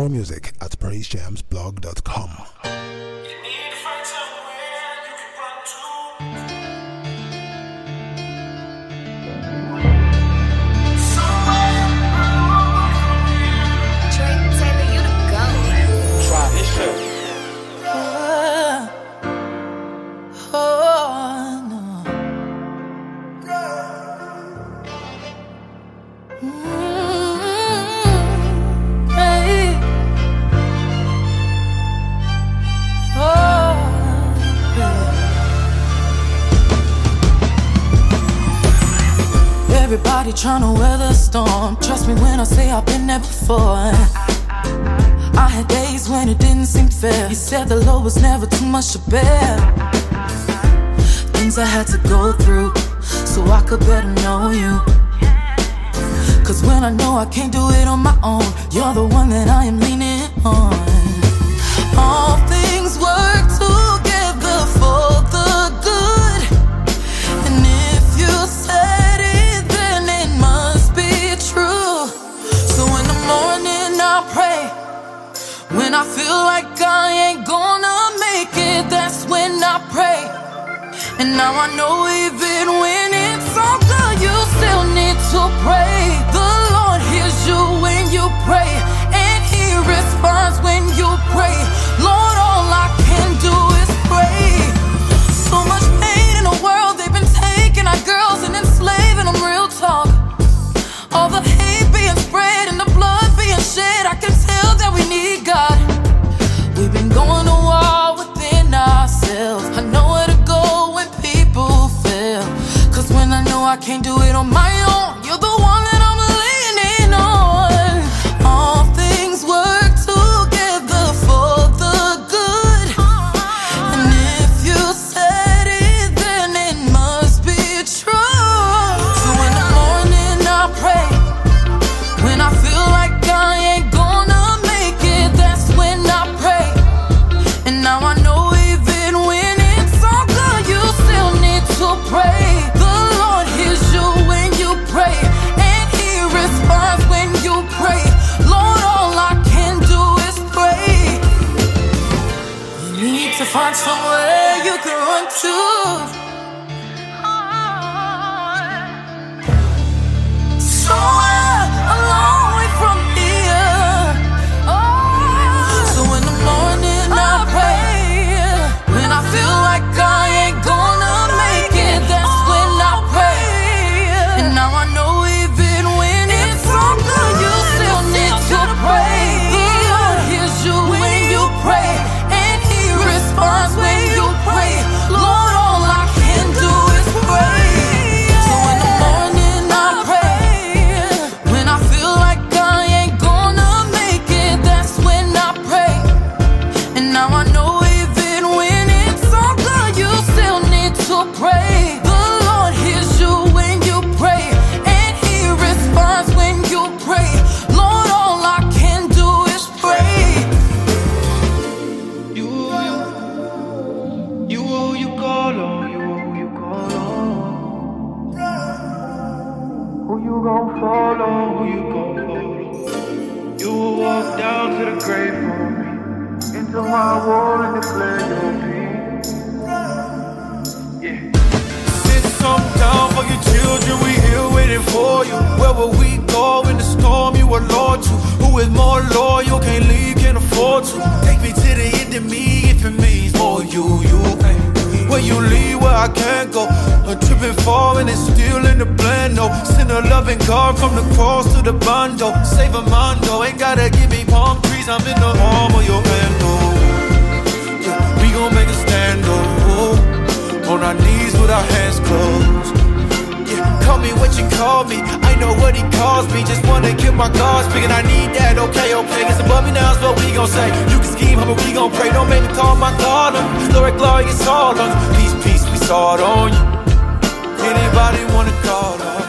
more music at praisejamsblog.com. Everybody tryna weather the storm. Trust me when I say I've been there before. I had days when it didn't seem fair. You said the load was never too much to bear. Things I had to go through so I could better know you. Cause when I know I can't do it on my own, you're the one that I am leaning on. All things work together for the good. And if you said it, then it must be true. So in the morning I pray. When I feel like I ain't gonna make it, that's when I pray. And now I know even when it's all good, you still need to pray. The Lord hears you when you pray, and He responds when you pray. Lord, all I can do is pray. So much pain in the world, they've been taking our girls and enslaving them, real talk. All the hate being spread and the blood being shed, I can tell that we need God. We've been going to war within ourselves. I know where to go when people fail. Cause when I know I can't do it on my own, you're the one that I'm leaning on. All things work together for the good. And if you said it, then it must be true. So in the morning I pray. When I feel like I ain't gonna make it, that's when I pray. And now I know even when it's all good, you still need to pray. The Lord hears you when you pray, and He responds when you pray. Lord, all I can do is pray. You need to find somewhere you can run to. Somewhere a long way from here. So in the morning I pray. When I feel like I ain't gonna make it, that's when I pray. And now I know even when it's all good, you still need to pray. The Lord hears you when you pray, and He responds when you pray. Lord, all I can do is pray. So in the morning I pray. When I feel like I ain't gonna make it, that's when I pray. And now I know even when it's all good, you still need to pray. The Lord hears you when you pray, and He responds when you pray. Lord, all I can do is pray. You call on, you call on. Who you gon' follow, who you gon' follow? You will walk down to the grave for me, into my wall and declare your peace. Yeah. Sit some down for your children, we here waiting for you. Where will we go in the storm you are Lord to? Who is more loyal, can't leave, can't afford to? Take me to the end of me if it means more you. Where you leave, where I can't go. A tripping fall and it's still in the blend, no. Send a loving God from the cross to the bando. Save a mondo, ain't gotta give me palm trees, I'm in the arm of your hand, oh. Yeah, we gon' make a stand, oh. On our knees with our hands closed. Yeah, call me what you call me, I know what He calls me. Just wanna keep my guard speaking, I need that, okay. It's above me now, is what we gon' say. You can scheme, how we gon' pray. Don't make me call my God on you. Glory, it's all on you. Peace, we saw it on you. Anybody wanna call us?